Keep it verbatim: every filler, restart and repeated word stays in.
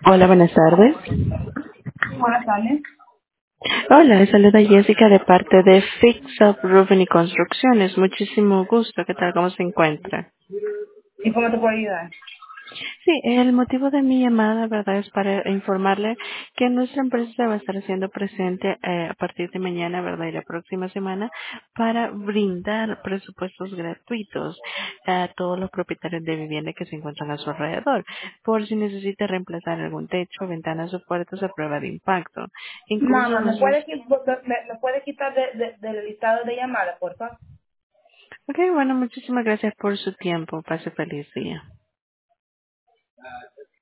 Hola, buenas tardes. Buenas tardes. Hola, les saluda Jessica de parte de Fix Up Roofing y Construcciones. Muchísimo gusto. ¿Qué tal? ¿Cómo se encuentra? ¿Y cómo te puedo ayudar? Sí, el motivo de mi llamada, ¿verdad? Es para informarle que nuestra empresa va a estar haciendo presente eh, a partir de mañana, ¿verdad? Y la próxima semana para brindar presupuestos gratuitos a todos los propietarios de vivienda que se encuentran a su alrededor, por si necesita reemplazar algún techo, ventanas o puertas a prueba de impacto. Incluso Mamá, ¿me nuestros... puede, qui- me, me puede quitar de, de- del listado de llamadas, por favor? Ok, bueno, muchísimas gracias por su tiempo. Pase feliz día.